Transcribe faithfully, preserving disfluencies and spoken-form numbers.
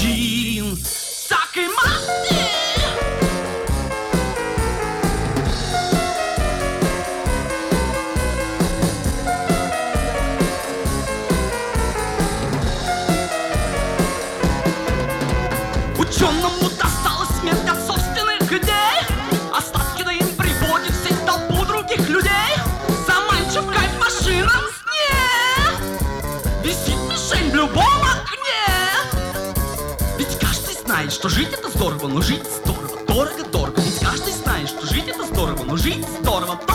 один. Так и маты. Ученому досталась смерть от собственных идей. Остатки да им приводит в сеть толпу других людей. Заманчив кайф в машинном сне. Висит мишень в любом окне. Ведь каждый знает, что жить это здорово, но жить здорово, дорого-дорого. Ведь каждый знает, что жить это здорово, но жить здорово.